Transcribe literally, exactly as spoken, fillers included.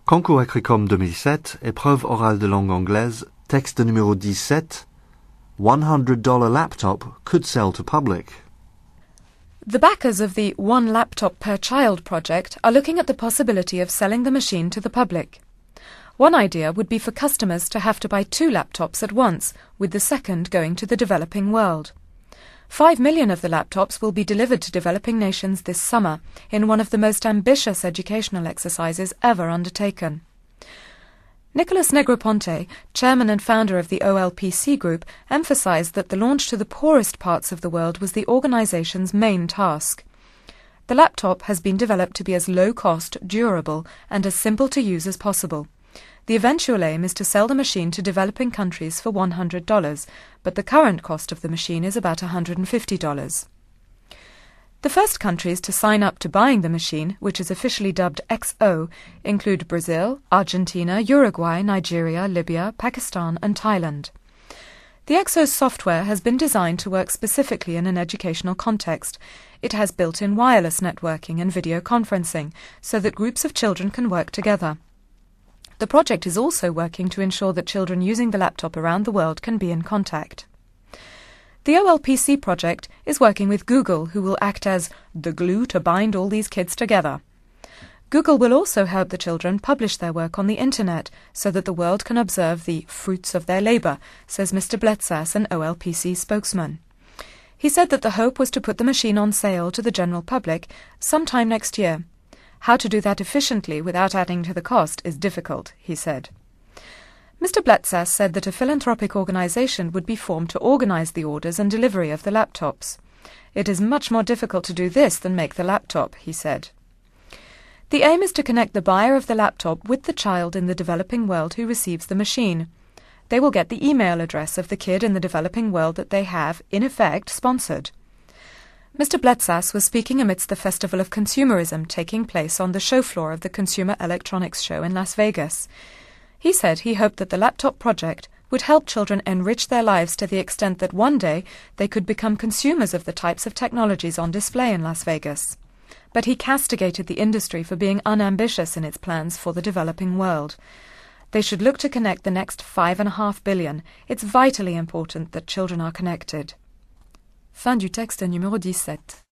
Concours Agricom deux mille sept, épreuve orale de langue anglaise, texte numéro dix-sept. one hundred dollar laptop could sell to public. The backers of the One Laptop Per Child project are looking at the possibility of selling the machine to the public. One idea would be for customers to have to buy two laptops at once, with the second going to the developing world. Five million of the laptops will be delivered to developing nations this summer in one of the most ambitious educational exercises ever undertaken. Nicholas Negroponte, chairman and founder of the O L P C group, emphasized that the launch to the poorest parts of the world was the organization's main task. The laptop has been developed to be as low-cost, durable, and as simple to use as possible. The eventual aim is to sell the machine to developing countries for one hundred dollars, but the current cost of the machine is about one hundred fifty dollars. The first countries to sign up to buying the machine, which is officially dubbed X O, include Brazil, Argentina, Uruguay, Nigeria, Libya, Pakistan and Thailand. The X O's software has been designed to work specifically in an educational context. It has built-in wireless networking and video conferencing, so that groups of children can work together. The project is also working to ensure that children using the laptop around the world can be in contact. The O L P C project is working with Google, who will act as the glue to bind all these kids together. Google will also help the children publish their work on the internet so that the world can observe the fruits of their labor, says Mister Bletsas, an O L P C spokesman. He said that the hope was to put the machine on sale to the general public sometime next year. How to do that efficiently without adding to the cost is difficult, he said. Mister Bletsas said that a philanthropic organization would be formed to organize the orders and delivery of the laptops. It is much more difficult to do this than make the laptop, he said. The aim is to connect the buyer of the laptop with the child in the developing world who receives the machine. They will get the email address of the kid in the developing world that they have, in effect, sponsored. Mister Bletsas was speaking amidst the Festival of Consumerism taking place on the show floor of the Consumer Electronics Show in Las Vegas. He said he hoped that the laptop project would help children enrich their lives to the extent that one day they could become consumers of the types of technologies on display in Las Vegas. But he castigated the industry for being unambitious in its plans for the developing world. They should look to connect the next five and a half billion. It's vitally important that children are connected. Fin du texte numéro dix-sept.